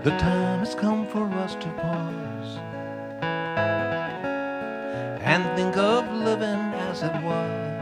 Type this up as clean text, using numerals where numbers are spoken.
The time has come for us to pause and think of living as it was.